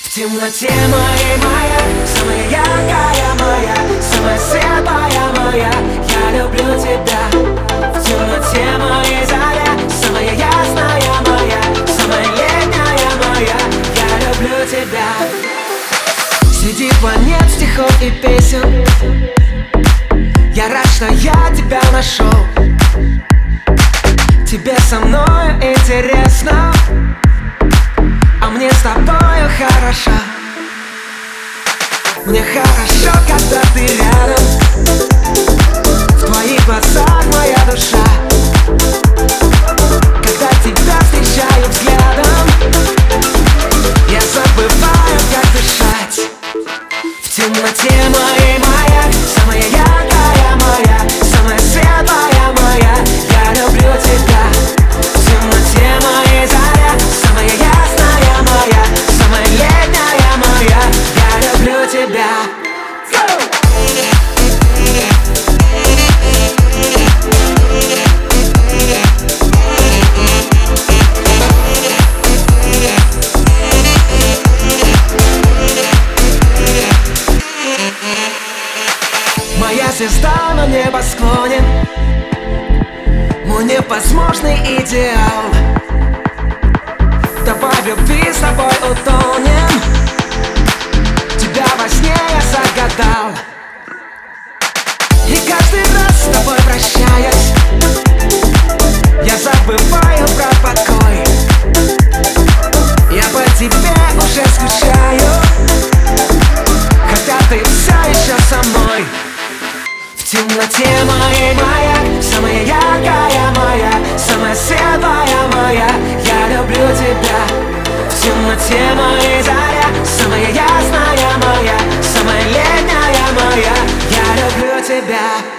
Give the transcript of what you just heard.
В темноте моей моя, самая яркая моя, самая светлая моя, я люблю тебя. В темноте моей заря, самая ясная моя, самая летняя моя, я люблю тебя. Среди планет, стихов и песен я рад, что я тебя нашел. Тебе со мною интересно, а мне с тобою хорошо. Мне хорошо, когда ты рядом, в твоих глазах моя душа. Когда тебя встречаю взглядом, я забываю, как дышать. В темноте моей моя, самая яркая моя, самая светлая моя, я люблю тебя. В темноте моей заря, самая ясная моя, самая летняя моя, я люблю тебя. Моя звезда на небосклоне, мой невозможный идеал. Давай в любви с тобой утонем, тебя во сне я загадал. И каждый раз с тобой прощаясь, я забываю про покой. Я по тебе уже скучаю, хотя ты все еще со мной. В темноте моей моя, самая яркая моя, самая светлая моя, я люблю тебя. В темноте моей заря, самая ясная моя, самая летняя моя, я люблю тебя.